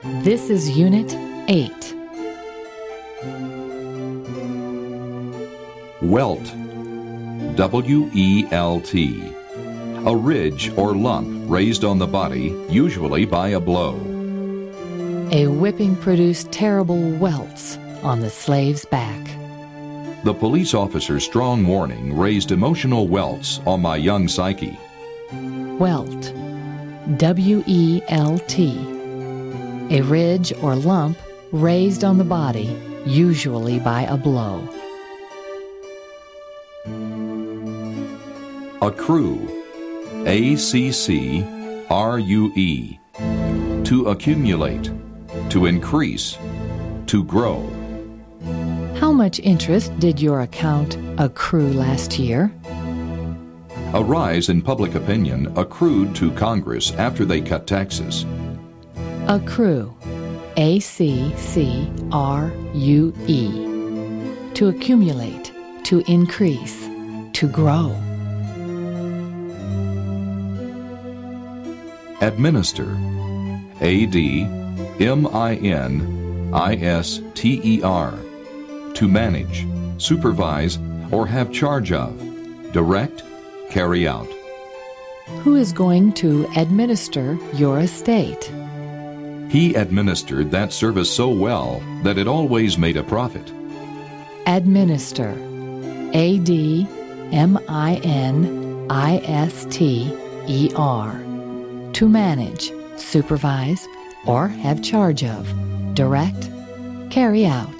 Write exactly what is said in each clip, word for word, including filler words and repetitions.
This is Unit eight. Welt. W E L T. A ridge or lump raised on the body, usually by a blow. A whipping produced terrible welts on the slave's back. The police officer's strong warning raised emotional welts on my young psyche. Welt. W E L T. A ridge or lump raised on the body, usually by a blow. Accrue. A C C R U E. To accumulate, to increase, to grow. How much interest did your account accrue last year? A rise in public opinion accrued to Congress after they cut taxes. Accrue. A C C R U E. To accumulate, to increase, to grow. Administer. A D M I N I S T E R. To manage, supervise, or have charge of. Direct, carry out. Who is going to administer your estate? He administered that service so well that it always made a profit. Administer. A D M I N I S T E R. To manage, supervise, or have charge of. Direct, carry out.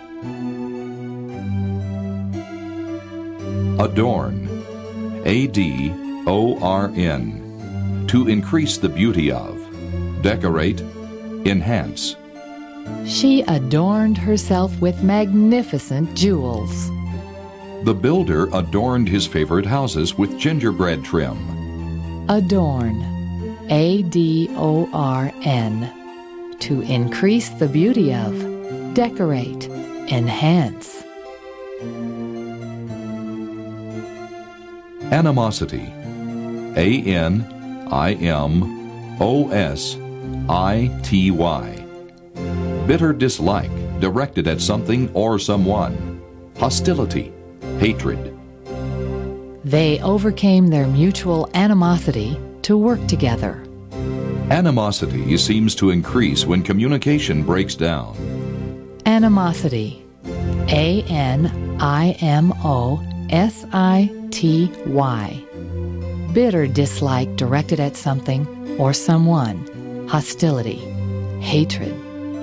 Adorn. A D O R N. To increase the beauty of. Decorate, enhance. She adorned herself with magnificent jewels. The builder adorned his favorite houses with gingerbread trim. Adorn. A D O R N. To increase the beauty of. Decorate, enhance. Animosity. A N I M O S I T Y. Bitter dislike directed at something or someone. Hostility, hatred. They overcame their mutual animosity to work together. Animosity seems to increase when communication breaks down. Animosity. A N I M O S I T Y. Bitter dislike directed at something or someone. Hostility, hatred.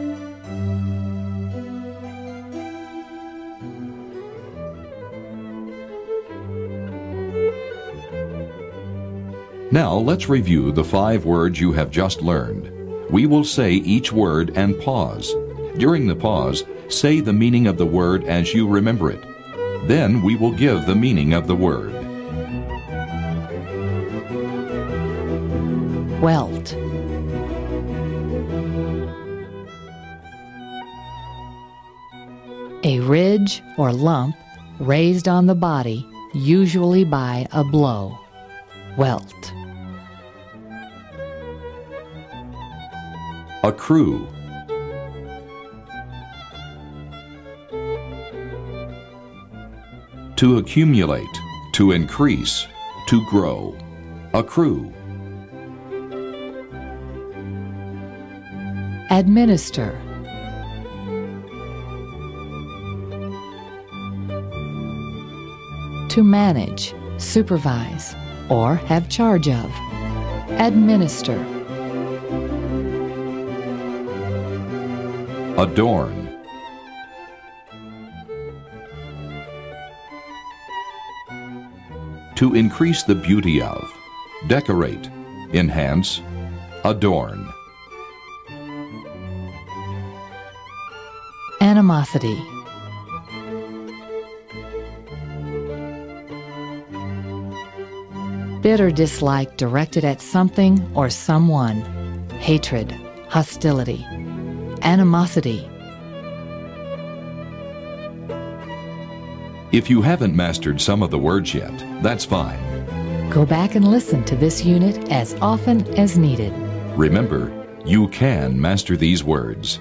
Now let's review the five words you have just learned. We will say each word and pause. During the pause, say the meaning of the word as you remember it. Then we will give the meaning of the word. Welt. A ridge or lump raised on the body, usually by a blow. Welt. Accrue. To accumulate, to increase, to grow. Accrue. Administer. To manage, supervise, or have charge of. Administer. Adorn. To increase the beauty of. Decorate, enhance, adorn. Animosity. Bitter dislike directed at something or someone. Hatred, hostility, animosity. If you haven't mastered some of the words yet, that's fine. Go back and listen to this unit as often as needed. Remember, You can master these words.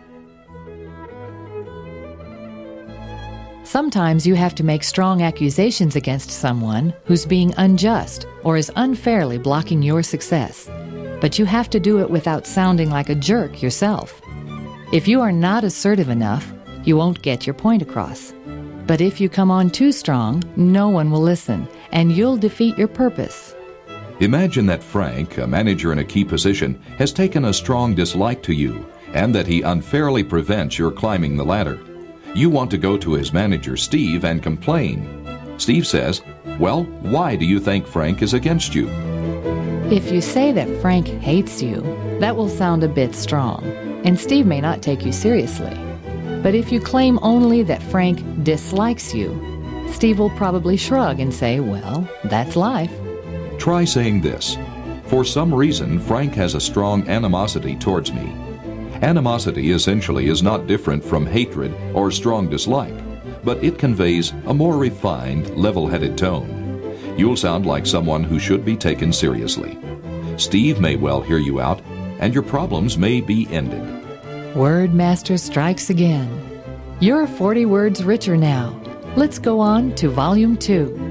Sometimes you have to make strong accusations against someone who's being unjust or is unfairly blocking your success. But you have to do it without sounding like a jerk yourself. If you are not assertive enough, you won't get your point across. But if you come on too strong, no one will listen, and you'll defeat your purpose. Imagine that Frank, a manager in a key position, has taken a strong dislike to you, and that he unfairly prevents your climbing the ladder. You want to go to his manager, Steve, and complain. Steve says, "Well, why do you think Frank is against you?" If you say that Frank hates you, that will sound a bit strong, and Steve may not take you seriously. But if you claim only that Frank dislikes you, Steve will probably shrug and say, "Well, that's life." Try saying this: "For some reason, Frank has a strong animosity towards me." Animosity essentially is not different from hatred or strong dislike, but it conveys a more refined, level-headed tone. You'll sound like someone who should be taken seriously. Steve may well hear you out, and your problems may be ended. Word Master strikes again. You're forty words richer now. Let's go on to Volume two.